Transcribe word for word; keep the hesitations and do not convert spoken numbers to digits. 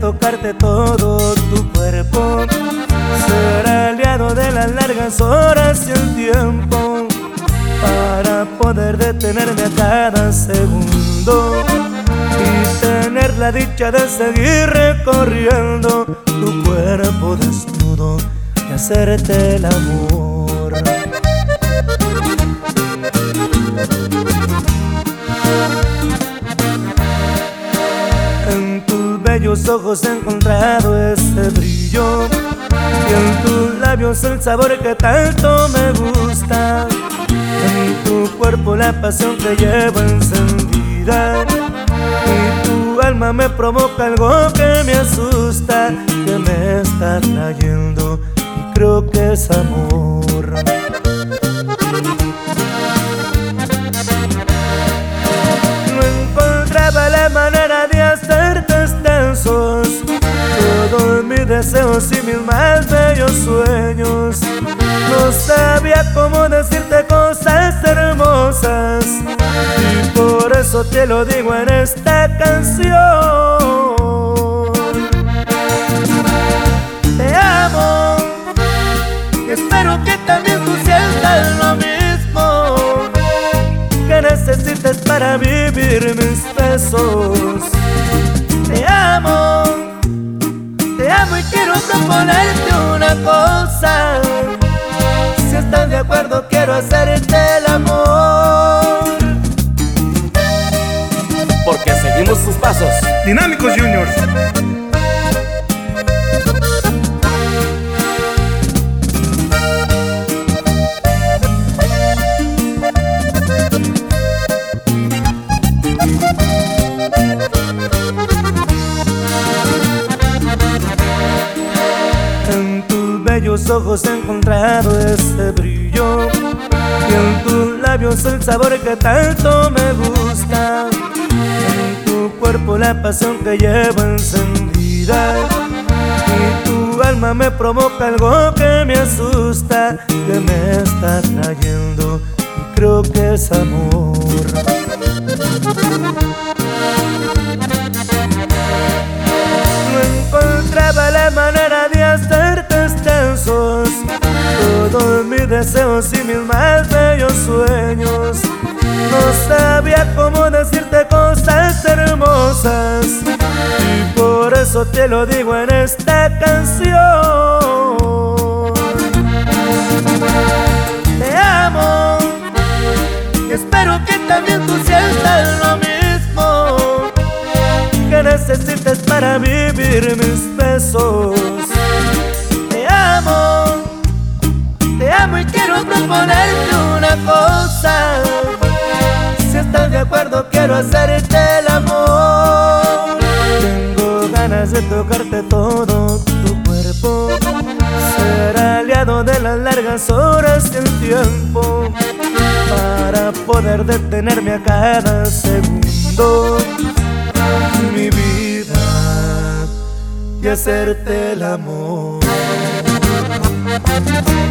tocarte todo tu cuerpo. Ser aliado de las largas horas y el tiempo, para poder detenerme a cada segundo y tener la dicha de seguir recorriendo tu cuerpo desnudo y hacerte el amor. En tus bellos ojos he encontrado ese brillo, y en tus labios el sabor que tanto me gusta. En tu cuerpo la pasión que llevo encendida, y tu alma me provoca algo que me asusta, que me está trayendo y creo que es amor. No encontraba la manera de hacerte extensos todos mis deseos y mis más bellos sueños. No sabía cómo decirte cosas hermosas, y por eso te lo digo en esta canción. Te amo y espero que también tú sientas lo mismo, que necesites para vivir mis besos. Te amo, te amo y quiero proponerte una cosa. Si estás de acuerdo, quiero hacerte el amor. Porque seguimos sus pasos. Dinámicos Juniors. En tus bellos ojos he encontrado ese brillo, y en tus labios el sabor que tanto me gusta. En tu cuerpo la pasión que llevo encendida, y tu alma me provoca algo que me asusta, que me está trayendo y creo que es amor. No encontraba la manera de hacerte extensos todos mis deseos y mis más bellos sueños. No sabía cómo decirte cosas hermosas, y por eso te lo digo en esta canción. Te amo y espero que también tú sientas lo mismo, que necesites para vivir mis besos. Te amo, te amo y quiero proponerte una cosa. Si estás de acuerdo, quiero hacerte el amor. Tengo ganas de tocarte todo tu cuerpo, ser aliado de las largas horas y el tiempo, para poder detenerme a cada segundo mi vida y hacerte el amor.